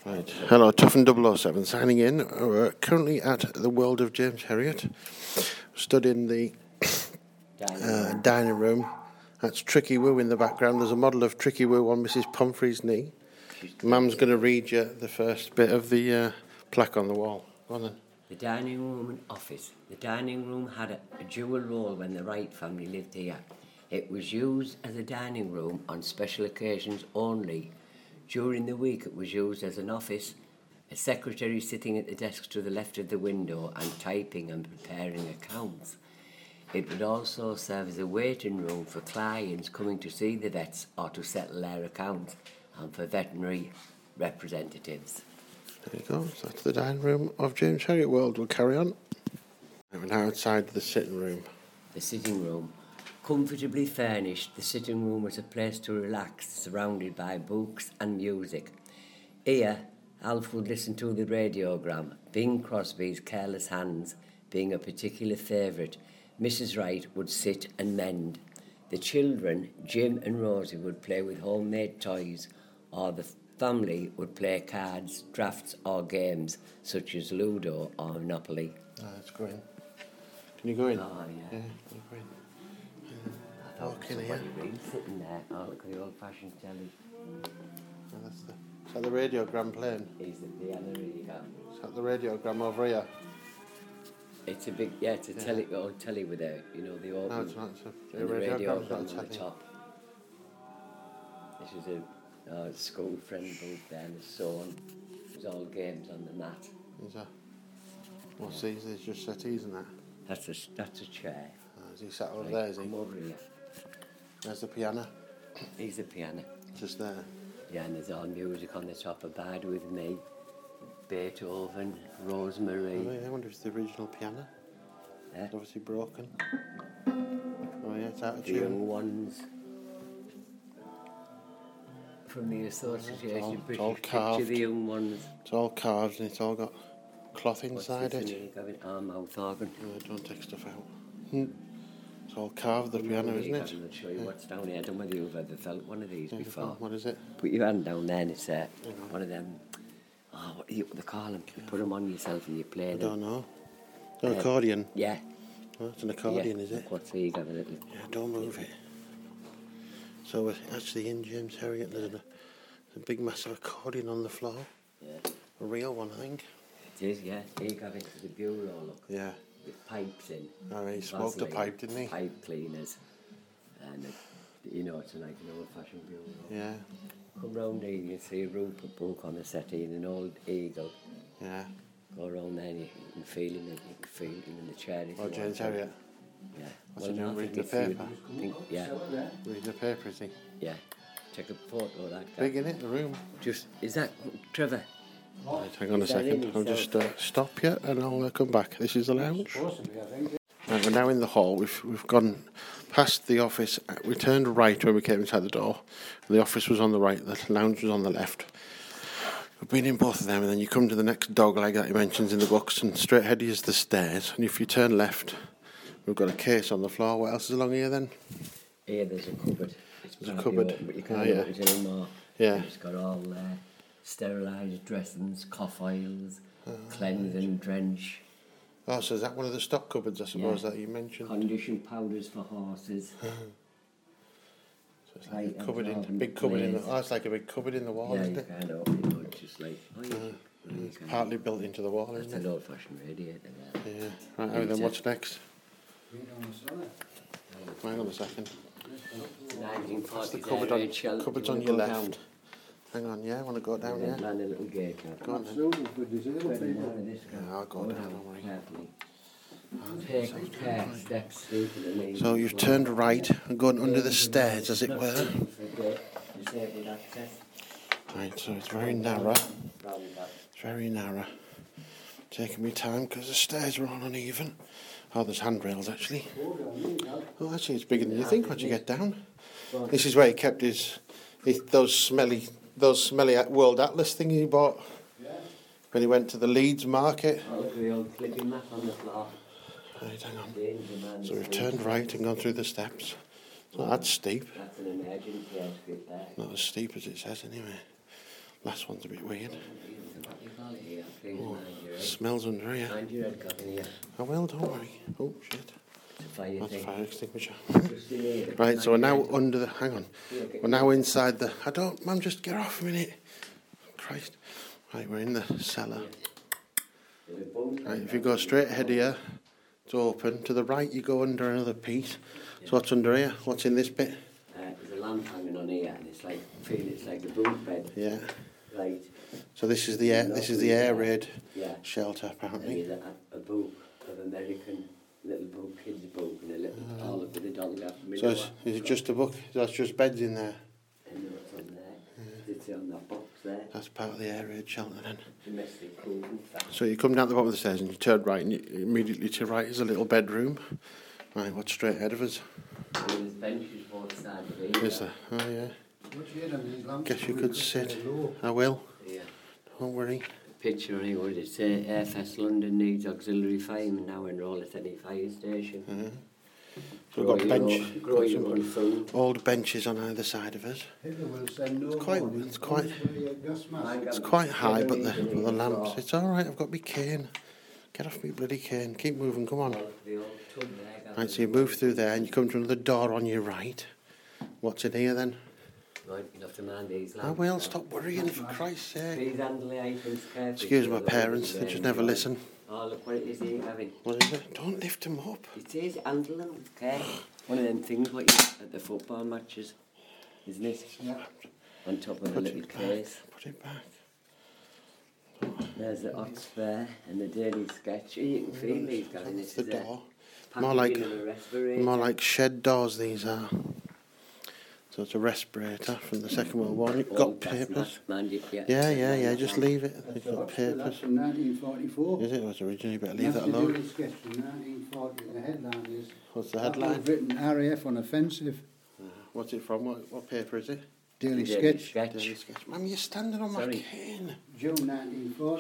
Right. Hello, Tuffin007 signing in. We're currently at the World of James Herriot. Stood in the dining room. That's Tricky Woo in the background. There's a model of Tricky Woo on Mrs. Pumphrey's knee. Mum's going to read you the first bit of the plaque on the wall. Go on then. The dining room and office. The dining room had a dual role when the Wright family lived here. It was used as a dining room on special occasions only. During the week it was used as an office, a secretary sitting at the desk to the left of the window and typing and preparing accounts. It would also serve as a waiting room for clients coming to see the vets or to settle their accounts, and for veterinary representatives. There you go. So that's the dining room of James Herriot World. We'll carry on. We're now outside the sitting room. The sitting room. Comfortably furnished, the sitting room was a place to relax, surrounded by books and music. Here, Alf would listen to the radiogram, Bing Crosby's Careless Hands being a particular favourite. Mrs. Wright would sit and mend. The children, Jim and Rosie, would play with homemade toys, or the family would play cards, drafts or games, such as Ludo or Monopoly. Let's go in. Can you go in? Oh, yeah. Yeah, can you go in? Walk in here. Sitting there. Oh, look at the old-fashioned telly. Oh, is that the radiogram playing? Is it the other radiogram? Is that the radiogram over here? It's a big, it's a telly with a, the old. No, it's not. It's a radiogram on on the top. This is a school friend booth there, and so on. There's all games on the mat. Is that? What's these? There's just settees and that? That's a chair. Oh, is he sat over there, is he? Come over here. There's the piano. He's the piano. Just there. Yeah, and there's all music on the top. Abide With Me, Beethoven, Rosemary. Oh, yeah, I wonder if it's the original piano. Yeah. It's obviously broken. Oh, yeah, it's out of The tune. Young Ones. From the Association British Picture, The Young Ones. It's all carved and it's all got cloth inside it. Mouth organ. Don't take stuff out. It's all carved, the piano, isn't it? I'll show you what's down here. I don't know whether you've ever felt one of these before. What is it? Put your hand down there and it's one of them. Oh, what do they call them? You put them on yourself and you play them. I don't know. An accordion? Yeah. Oh, it's an accordion, is it? What's the got a little? Yeah, don't move it. So we're actually in James Herriot. There's a big massive accordion on the floor. Yeah. A real one, I think. It is, yeah. Here you have it to the bureau, look. Yeah. With pipes in. Oh, he smoked a pipe, didn't he? Pipe cleaners. And, it's like an old-fashioned bureau. Yeah. Come round here and you see a Rupert book on a settee and an old eagle. Yeah. Go around there and you can feel him, in the chair. Oh, James Herriot? Yeah. What's he doing, reading the paper? Yeah. Reading the paper, is he? Yeah. Take a photo of that guy. Big, innit, the room? Is that Trevor? Right, hang on a second. I'll just stop you and I'll come back. This is the lounge. Right, we're now in the hall. We've gone past the office. We turned right when we came inside the door. The office was on the right. The lounge was on the left. We've been in both of them, and then you come to the next dogleg that he mentions in the books, and straight ahead is the stairs. And if you turn left, we've got a case on the floor. What else is along here then? Here there's a cupboard. There's a cupboard. Open, but you can't open it anymore. Yeah. It's got all sterilised dressings, cough oils, cleanse and drench. Oh, so is that one of the stock cupboards, I suppose, that you mentioned? Condition powders for horses. So it's like a cupboard big cupboard in the... Oh, it's like a big cupboard in the wall, isn't it? Yeah, you can't open it, but just like... It's partly built into the wall, isn't it? It's an old-fashioned radiator there. Yeah. Right, then what's next? Hang on a second. That's the cupboard's on your left. Hang on, yeah, I want to go down here. Land a little gate. Go on then. Yeah, I'll go down, don't worry. Take care, steps through to the main. So you've turned right and gone under the stairs, as it were. Right, so it's very narrow. It's very narrow. Taking me time because the stairs are all uneven. Oh, there's handrails actually. Oh, actually, it's bigger than you think once you get down. This is where he kept those smelly World Atlas thing he bought when he went to the Leeds market. Oh, look at the old clipping map on the floor. Right, hang on. So we've turned right and gone through the steps. It's not that steep. That's an emergency exit there. Not as steep as it says anyway. Last one's a bit weird. Smells under here. Mind your head, Gavin, here. I will, don't worry. Oh, shit. It's a fire That's a thing. fire extinguisher. Just in here. Right, so we're Mind your now head. under the... Hang on. We're now inside the... Mum, just get off a minute. Christ. Right, we're in the cellar. Right, if you go straight ahead here, it's open. To the right, you go under another piece. So what's under here? What's in this bit? There's a lamp hanging on here, and it's like a bunk bed. Yeah. Right. So this is the air raid Yeah. shelter, And apparently. there's a book of American little book, kids' book, and a little all up with the dog after me. So is it just a book? That's just beds in there. And what's on there? It's on that box there. That's part of the air raid shelter then. Domestic food and stuff. So you come down the bottom of the stairs and you turn right, and immediately to your right is a little bedroom. Right, what's straight ahead of us? There's benches both sides of it. Is there? Oh yeah. Guess you could sit. I will. Yeah. Don't worry. Picture on here, what did it say? Airfest London needs auxiliary firemen now enroll at any fire station. So we've got bench, Grow got your some own food. old benches on either side of us. It's quite high, but the lamps. It's all right. I've got my cane. Get off me bloody cane. Keep moving. Come on. Right, so you move through there and you come to another door on your right. What's in here then? Right, you have to mind these lamps. I will. Stop worrying, for Christ's sake. Please handle the items carefully. Excuse my parents. They just never listen. Oh, look what it is here, Gavin. What is it? Don't lift them up. It says handle them with care. One of them things what you at the football matches, isn't it? Yeah. On top of a Put little it case. back. Put it back. There's the hot spare and the daily sketch. You can feel these, Gavin. That's This the is door. a More like, packaging of a respirator. more like shed doors these are. So it's a respirator from the Second World War. You've got Old gas papers. mask, mind you, Yeah, just leave it. They've got papers. That's from 1944. Is it? It was originally, better leave that That's the alone. daily sketch from 1940. The headline is... What's the That headline? was written RAF on offensive. What's it from? What paper is it? Daily Daily sketch. Daily Sketch. Mum, you're standing on my Sorry. cane. June 1940.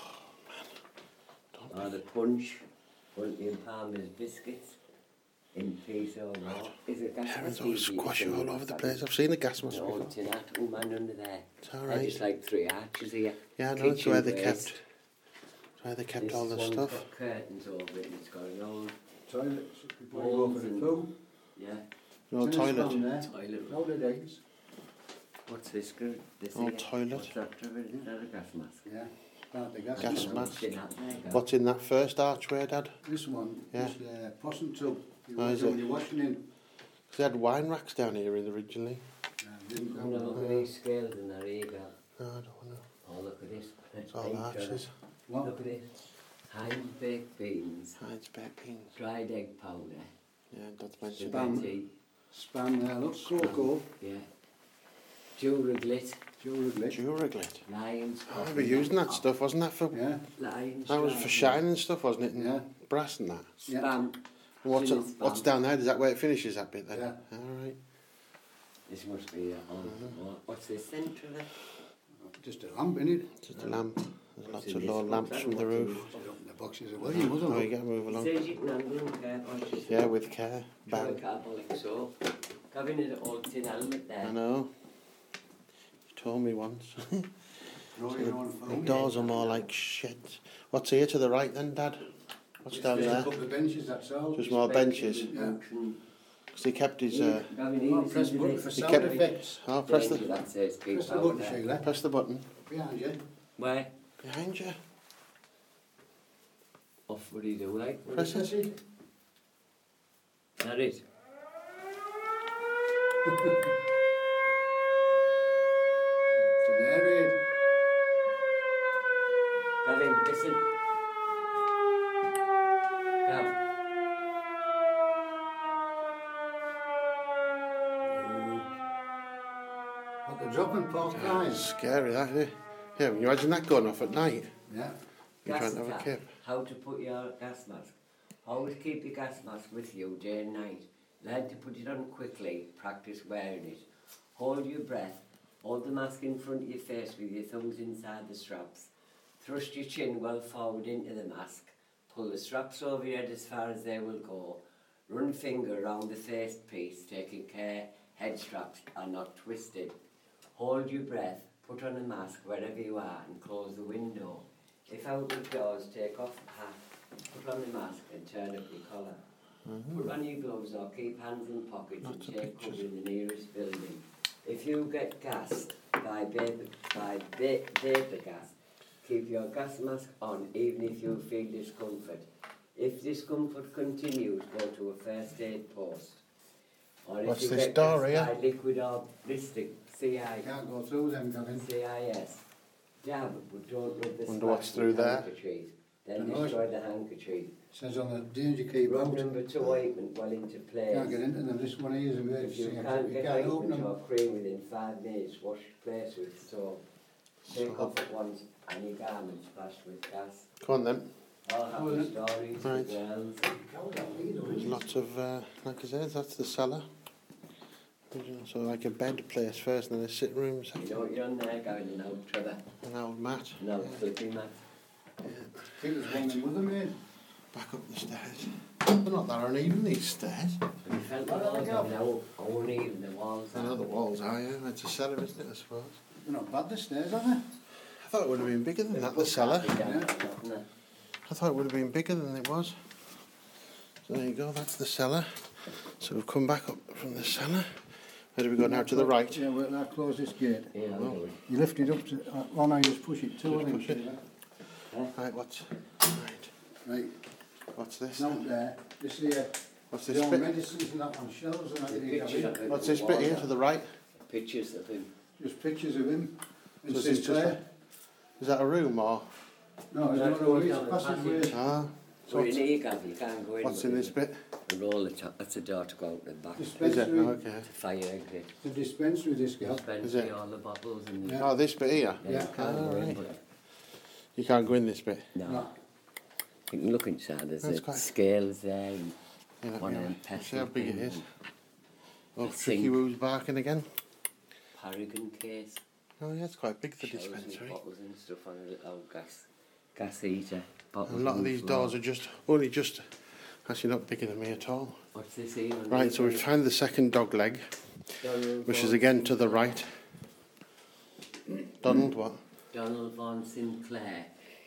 Oh, the punch. The Palmer's biscuits. In peace or not. Is a gas Parents mask always easy squash to it all see? over the place. I've seen the gas mask No, before. it's in that. Oh, man, under there. It's all They're right. just like 3 arches here. Yeah, I know. It's Kitchen where they waste. kept. It's where they kept This all the one's stuff. got curtains over it and it's got an old, Toilets. People go for the poo. yeah, No Tennis toilet. down there. toilet. Loaded eggs. What's this good? This Old here? toilet. What's after it? Is that a gas mask? Yeah. Start the gas. Gas mask. mask. In that there, Gav. What's in that first archway, Dad? This one Yeah. is possum tub. You Oh, is do it? your washing in. 'Cause they had wine racks down here originally. Didn't Oh, no, look at these scales in there, here, Gav. No, I don't know. Oh, look at this. It's all arches. What? Look at this. Heinz baked beans, Heinz baked beans. dried egg powder, Yeah, that's mentioned. Spam. spaghetti, Spam there. Look, cocoa. yeah, Duraglit, Duraglit. Lions, I remember using that stuff, wasn't that for... Yeah. Lions, That was for shining stuff, wasn't it? And Yeah. brass and that. Yeah. Spam. And what's, Spinach what's spam. down there? Is that where it finishes, that bit then? Yeah. All right. This must be what's the centre of it? Just a lamp in it. Just a lamp. There's lots in of this low box? lamps That from the what's in roof. this box? Open the boxes away, wasn't Oh, you it? gotta move It along. says you can handle them carefully. Yeah, with care. Try Bang. carbolic soap. Having an old tin helmet there. I know. You told me once. Grow your own The food. doors are more like sheds. What's here to the right then, Dad? What's Just down a there? couple of benches, that's all. Just more benches. Yeah. Because he kept his... Oh, press button for he sound kept... effects. Oh, press the... That says keep Press the out button, there. Sheila. Press the button. Behind you. Where? Behind you. Off what do you do like? Press it. That it. It's an air raid. Gavin, listen. Gav. What they're dropping pork It's pies. scary, that, isn't it? Yeah, can you imagine that going off at night? Yeah. You're Gas trying to have a cap. kip. How to put your gas mask. Always keep your gas mask with you day and night. Learn to put it on quickly. Practice wearing it. Hold your breath. Hold the mask in front of your face with your thumbs inside the straps. Thrust your chin well forward into the mask. Pull the straps over your head as far as they will go. Run finger around the face piece, taking care head straps are not twisted. Hold your breath. Put on a mask wherever you are and close the window. If out of doors, take off the hat, put on the mask and turn up your collar. Put on your gloves or keep hands in pockets and take cover in the nearest building. If you get gassed by vapor gas, keep your gas mask on even if you feel discomfort. If discomfort continues, go to a first aid post. Or What's if you this get door gassed here? by liquid or ballistic, Can't go through them, Gavin. CIS. Dab, but don't rub the Wonder what's splash through with there. handkerchief. Then Dunno. destroy the handkerchief. Says on the danger key Rub out. number 2 ointment well into place. Can't get into them. This one here is If emergency. you can't get open ointment them. or cream within 5 minutes, wash the place with soap. Take off at once any garment splashed with gas. Come on then. All happy stories, Right. girls. There's lots of, like I said, that's the cellar. So like a bed place first and then a sitting room, You know what you're on there, going an old Trevor, an old mat. an old flippy mat. I think there's one in Mother Maid. Back up the stairs. They're not that uneven, these stairs. Have you felt the walls are now uneven, the walls I know the walls are, yeah. It's a cellar, isn't it, I suppose? They're not bad, the stairs, are they? I thought it would have been bigger than that, the cellar. Yeah. I thought it would have been bigger than it was. So there you go, that's the cellar. So we've come back up from the cellar. Where do we go now? To the right? Yeah, well, I'll close this gate. Yeah, I'll do it. You lift it up to... oh, no, you just push it to Just push it. Huh? Right, what's... Right. Right, What's this? now there. This here. What's There's this all bit? medicines and that on shelves and that. The you pictures have of him. What's this bit here to the right? Pictures of him. just pictures of him. And So is this just Sinclair. Is that a room or... No, it's That's not a going way, down it's the passageway. Ah, So in here, Gav, you can't go in. what's with in this it. bit? A roll the top, that's a door to go out the back. Is it? Dispensary. Oh, okay. It's a fire exit. The dispensary, this girl. Dispensary, all the bottles and the... Yeah. Oh, this bit here? Yeah. you can't go in, Alright. but... You can't go in this bit? No. No. You can look inside, there's That's the quite- scales there and Yeah, let one me of them have a- pesky see how big it things is. and Oh, a Tricky sink. Woo's barking again. Paragon case. Oh yeah, it's quite big, the Shelves with dispensary. bottles and stuff on a little gas heater. A lot of these doors are just, only just, actually not bigger than me at all. What's this here? Right, so we've found the second dog leg, which is again to the right. Donald, what? Donald Von Sinclair,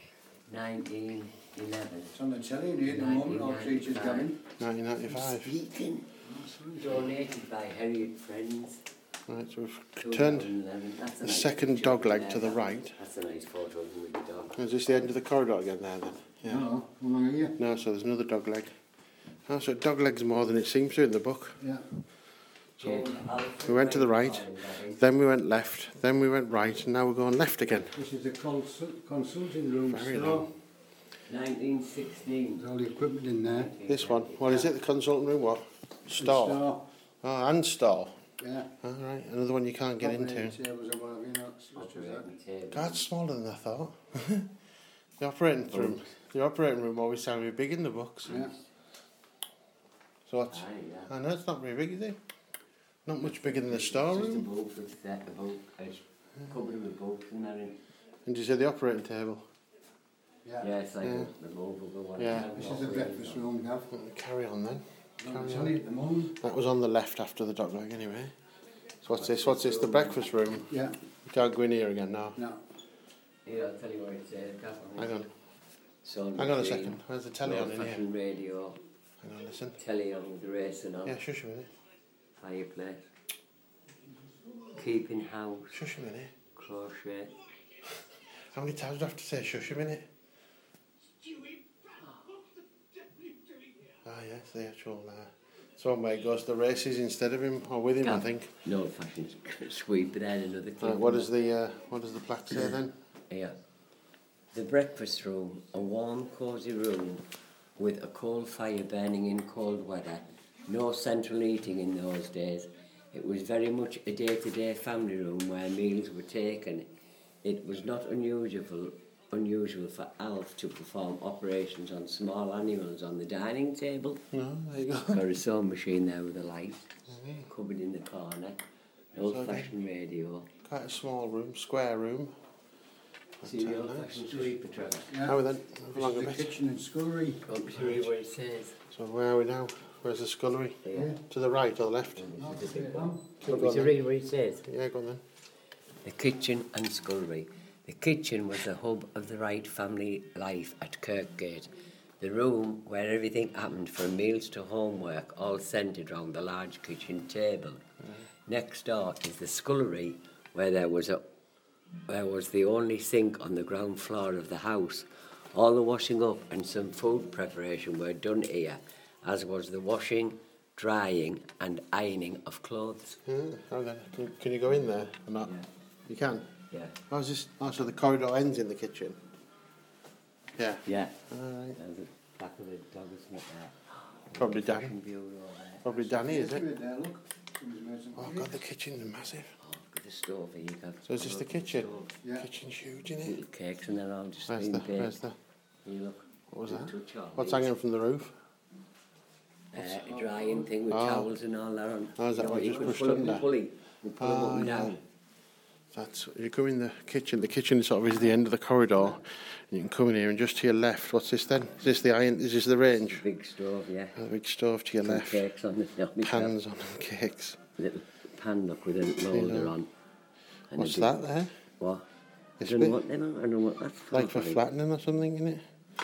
1911. It's on the telly here at the moment, all creatures coming. 1995. Speaking. Donated by Harriet Friends. Right, so we've turned 2011. That's a the nice second picture dog leg there, to the that. right. That's a nice photo of him with the dog. Is this the end of the corridor again there then? Yeah. No, how long are you? No, so there's another dog leg. Oh, so dog leg's more than it seems to in the book. Yeah. James Alfred We went to the right, Collins, then we went left, then we went right, and now we're going left again. This is the consulting room Very store. long. 1916. There's all the equipment in there. This one, what is it, the consultant room, what? Store. Store. Oh, and store. Yeah. All right, another one you can't get into. Operating tables and whatever, you know, such as that. Operating table. God, it's smaller than I thought. The operating room always sounded really big in the books. Yeah. So what's, Aye, yeah. I know it's not very big, is it? Not much bigger than the It's just a storeroom. book that's there, a book, it's covered with books and that. And you say the operating table? Yeah. Yeah, it's like Yeah. the movable one. Yeah. This is the breakfast room, Gav. Carry on then. On the Carry telly on. at the moment. That was on the left after the dog leg anyway. So what's this? What's this? The breakfast room? Yeah. You can't go in here again now. No. Here, I'll tell you what it says. Hang on. Sewing Hang on a machine, second. Where's the telly on in here? old-fashioned radio, Hang on, listen. telly on with the racing on, Yeah, shush a minute. fireplace, keeping house, Shush a minute. crochet. How many times do I have to say shush a minute? Ah, yes, the actual... it's one way it goes to the races instead of him, or with him, I think. No old-fashioned sweep, but then another thing. Right, what does the plaque say then? Yeah. The breakfast room, a warm, cosy room with a coal fire burning in cold weather. No central heating in those days. It was very much a day-to-day family room where meals were taken. It was not unusual for Alf to perform operations on small animals on the dining table. No, there you go. Got a sewing machine there with a light, cupboard in the corner, an old-fashioned radio. Quite a small room, square room. See the Nice. old-fashioned sweeper truck. Yeah. How are we then? This Along a is the bit. kitchen and scullery. Go up to read what it says. So where are we now? Where's the scullery? Yeah. To the right or the left? This is the big one. Go Want me on to then. read what it says? Yeah, go on then. The kitchen and scullery. The The kitchen was the hub of the Wright family life at Kirkgate. The room where everything happened from meals to homework all centred round the large kitchen table. Next door is the scullery where there was the only sink on the ground floor of the house. All the washing up and some food preparation were done here, as was the washing, drying and ironing of clothes. Oh, then, can you go in there or not? Yeah. You can? Yeah. How's this? Oh, so the corridor ends in the kitchen? Yeah. Yeah. All right. There's the back of the dog, isn't it there? Probably Danny. Fucking view over there. Probably Danny, is it? There, look. Somebody's made some Oh, cake. God, the kitchen's massive. Oh, look at the stove here, you got. So is this the kitchen? Yeah. Kitchen's huge, isn't Little it? cakes and they're all just Where's being the? baked. Where's the? Here, look. What was that? Touch all What's these. hanging from the roof? A drying thing with Oh. towels and all that on. Oh, is that what you you just can pushed pull up under? and pull it. You pull them up and yeah. down. That's you go in the kitchen. The kitchen sort of is the end of the corridor. And you can come in here and just to your left. What's this then? Is this the iron? Is this the range? Big stove, yeah. A big stove to your Some left. cakes on the Pans on and cakes. Little pan look with a moulder on. And What's a big- that there? What? I This don't know bit? what them are. I don't know what that's Like for probably. flattening or something, isn't it?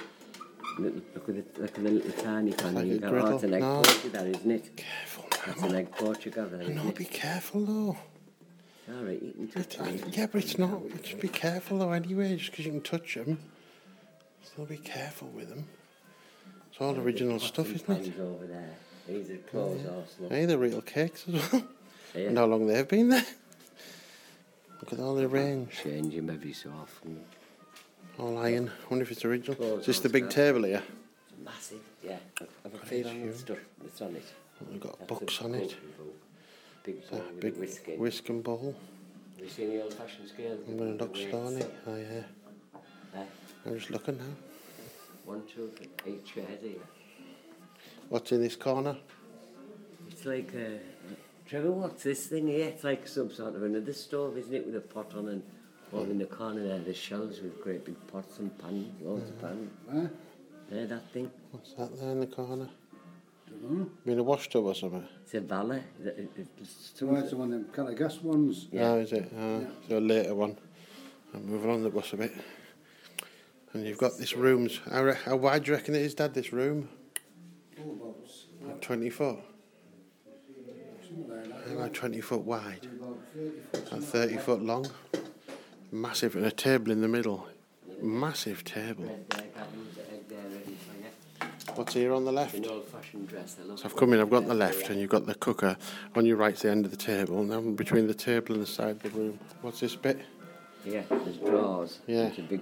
Look at the little tiny pan. like You a got griddle. it's an egg No. poached that, isn't it? Careful, That's man. an egg poached you got there, isn't No, it? be careful though. All right, you can touch it. Yeah, but it's not. Just be careful though anyway, just because you can touch them. Still be careful with them. It's all original stuff, Some isn't it? pans over there. These are clothes also. Hey, they're real cakes as well. Yeah. And how long they've been there. Look at all the range. Change them every so often. All iron. I wonder if it's original. Clothes Is this the on big scrap. table here? It's massive, yeah. Have a feel on the huge. stuff that's on it. We've got That's books a on it. cooking book. Big bowl with Big a whisk in. whisk and bowl. Have you seen the old-fashioned scales? I'm going to look The weights? stony. Oh yeah. Eh? I'm just looking now. 1, 2, 3, 8 chairs here. What's in this corner? It's like Trevor, what's this thing here? It's like some sort of another stove, isn't it, with a pot on and all in the corner there, there's shelves with great big pots and pans, loads of pans. Huh? There, that thing. What's that there in the corner? Don't know. Mean a wash tub or something? It's a valet. It's So it's one of them kind of gas ones. Yeah. Oh, is it? So a later one. I'm moving on the bus a bit. And you've got this room's. How wide do you reckon it is, Dad, this room? Oh, about 20 foot? something like that. About 20 foot wide. About 30 foot. And 30 foot long. Massive. And a table in the middle. Massive table. bread there, Gavin, the egg there ready for you. What's here on the left? An old-fashioned dresser. Look. So I've come in, I've got the left, and you've got the cooker on your right's the end of the table, and then between the table and the side of the room. What's this bit? Yeah, there's drawers. Yeah. There's a big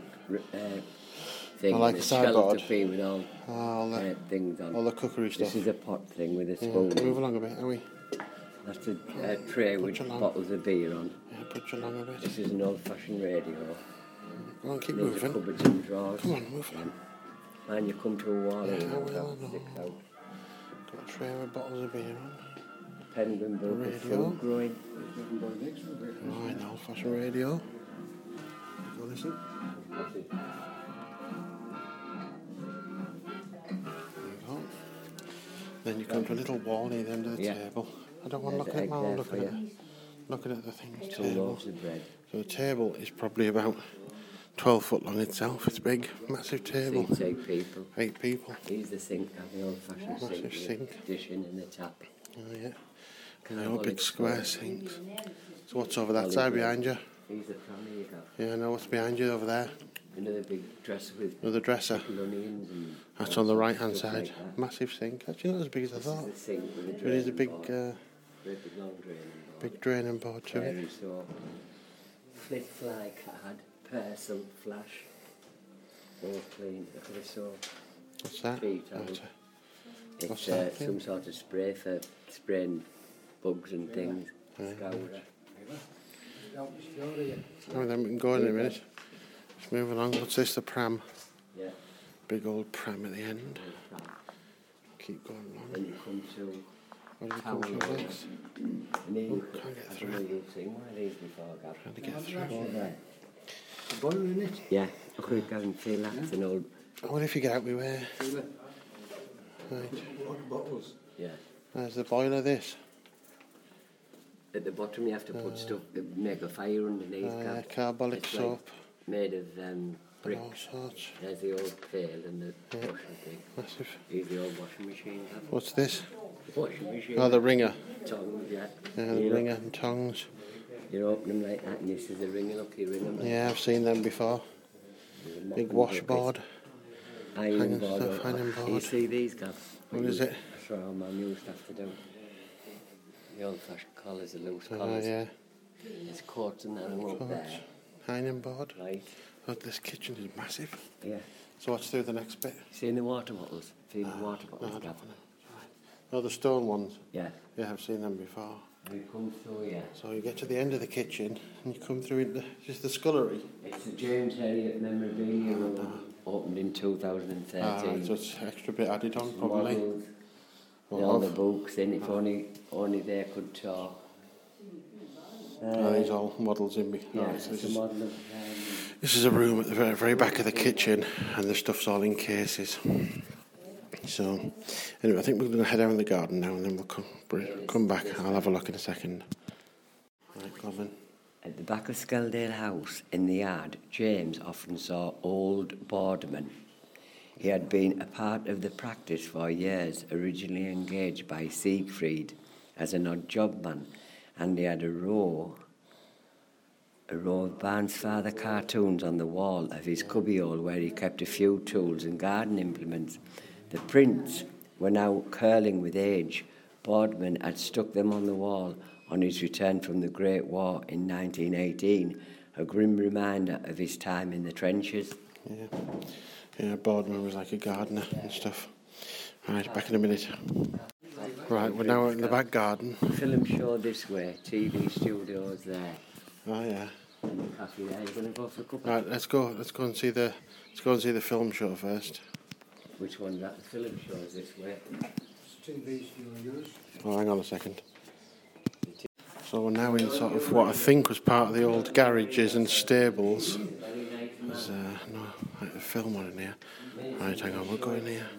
thing. I like and a a shelf sideboard. to feed with all All the, things on. all the cookery stuff. This is a pot thing with a Yeah, spoon. move along a bit, are we? That's a tray with along. bottles of beer on. Yeah, put you along a bit. This is an old-fashioned radio. Go on, keep These are moving. cupboards and drawers. Come on, move on. And you come to a wall and Yeah, you well, have no. sticks out. Got a tray with bottles of beer on. Penguin book of Radio. food growing. Nothing but an extra bit. Oh, an old fashioned radio. Go listen. What's it? There you go. Then you come to a little wall near the end of the Yeah. table. I don't want to There's look at it the now, egg I'm there for looking at the things. 2 Table. loaves of bread. So the table is probably about 12 foot long itself. It's big, massive table. Seats 8 people. 8 people. Here's the sink, the old-fashioned Massive sink. with sink. Dishing in the tap. Oh yeah. Can And I all hold big it square so- sinks. So what's over that Olive side oil. behind you? Here's the family you got. Yeah, I know what's behind you over there. Another big dresser with Another dresser. pickled onions and... That's all on the sorts right of hand stuff side. like that. Massive sink. Actually not as big as I This thought. is the sink with a But it is a draining big board. Great big long draining board. big draining board to it. Fairy soap. Flit fly card. Parcel flash. All clean. Look at the soap. What's that? Feet, Oh, I it's It's What's that thing? some sort of spray for spraying bugs and things. Scourer. Out the story. Oh, then we can go in a minute. Just move along. What's this? The pram. Yeah. Big old pram at the end. and flat. Keep going along. Then you come to What do we come to towel next? and then you, can't get I through. don't know you've seen one of these before, Gav. Trying to get through. Over there. The boiler in it. Yeah, look at Gavin, feel that's an old... What if you get out we wear? Feel it. Right. Water bottles. Yeah. There's the boiler, this. At the bottom you have to put stuff that make a fire underneath, Yeah, Gav. carbolic It's like soap. made of All bricks. sorts. There's the old pail and the washing thing. Massive. Here's the old washing machine. What's this? Washing machine. Oh, the ringer. Tongs, yeah. Yeah, the ringer and tongs. You open them like that and this is the ringer. Look, you ring them. Yeah, I've seen them before. Big washboard. Iron board. stuff, iron board. You see these, Gav? What is it? That's what all my used to have to do. The old-fashioned collars, the loose Oh, collars. yeah. There's courts and that up Courts. there. Iron board. Right. Oh, this kitchen is massive. Yeah. So what's through the next bit? Seen the water bottles? Seen the water bottles, No, I don't Gav? want it. Oh, the stone ones. Yeah. Yeah, I've seen them before. We come through here. So you get to the end of the kitchen and you come through into just the scullery. It's the James Herriot Memorabilia Room, opened in 2013. Right, so it's extra bit added on, probably. Models, Or all the of. books in, if only they could talk. Oh, these all models in me. Yeah, Right, so it's a this, model of... this is a room at the very, very back of the kitchen and the stuff's all in cases. So, anyway, I think we're going to head out in the garden now and then we'll come back. I'll have a look in a second. Right, come on. At the back of Skeldale House, in the yard, James often saw old Boardman. He had been a part of the practice for years, originally engaged by Siegfried as an odd job man, and he had a row of Barnes Father cartoons on the wall of his cubbyhole where he kept a few tools and garden implements. The prints were now curling with age. Boardman had stuck them on the wall on his return from the Great War in 1918, a grim reminder of his time in the trenches. Yeah, Boardman was like a gardener and stuff. Right, back in a minute. Right, we're now in the back garden. Film show this way, TV studios there, Oh yeah. and the cafe there. You're going to go for a couple? Right, let's go and see the film show first. Which one's that? The film show's this way. TV's yours. Oh, hang on a second. So we're now in sort of what I think was part of the old garages and stables. There's no like a film one in here. Right, hang on, we'll go in here.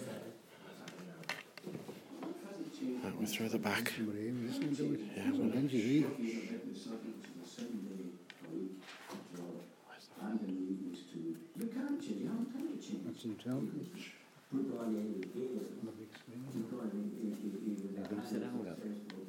Right, we're through the back. Yeah, we'll, That's in town. Lovely screen. You're going to sit down, Gav?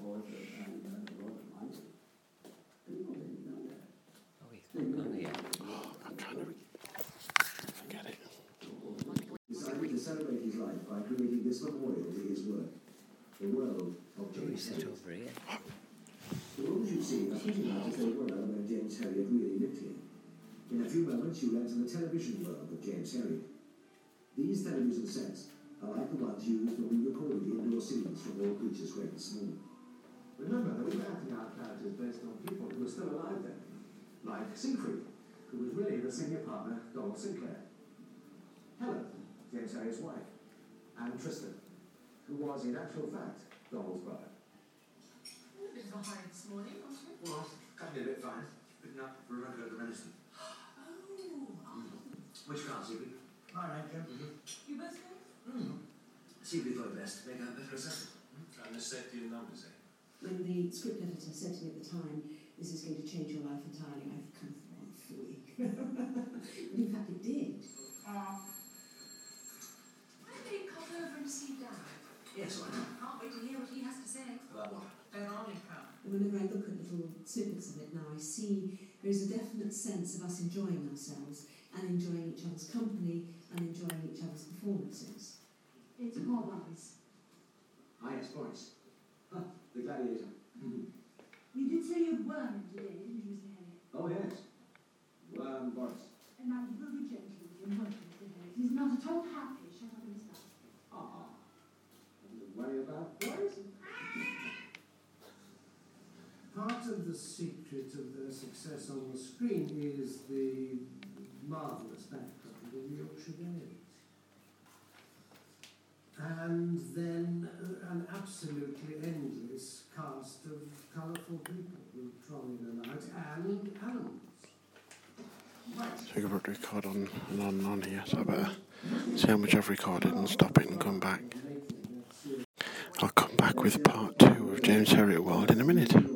Oh, he's gone here. I'm trying to forget it. Decided to celebrate his life by creating this memorial to his work, the world of You James sit Herriot. over here. The rooms you see are pretty much as they were when James Herriot really lived here. In a few moments you'll enter the television world of James Herriot. These television sets are like the ones used when we recorded the indoor scenes from All Creatures Great and Small. Remember that we were acting out characters based on people who were still alive then, like Siegfried, who was really the senior partner, Donald Sinclair. Helen, James Herriot's wife, and Tristan, who was in actual fact Donald's brother. A bit of a hurry this morning, wasn't it? Well, got me a bit fine. Picking up Veronica at the Renison. Which car, Secret? All right, Jim. You both go? Secret thought it best to make a better assessment. And the safety in numbers, eh? When the script editor said to me at the time, this is going to change your life entirely, I kind of thought, phooey. But in fact it did. Why don't you come over and see Dad? Yes, I know. Can't wait to hear what he has to say. About what? Veronica. And whenever I look at little snippets of it now, I see there is a definite sense of us enjoying ourselves and enjoying each other's company and enjoying each other's performances. It's more Boris. Ah, yes, Boris. The gladiator. You did say you were today, didn't you, Mr. Harriet? Oh, yes. Boris. And now you will be gentle with him, won't you, Mr. Harriet? He's not at all happy. Shut up in his mouth. Don't worry about Boris. Part of the secret of their success on the screen is the marvellous background of the Yorkshire Dales. And then an absolutely endless cast of colourful people who try in and out, and animals. So we could record on and on here, so I better see how much I've recorded and stop it and come back. I'll come back with part 2 of James Herriot World in a minute.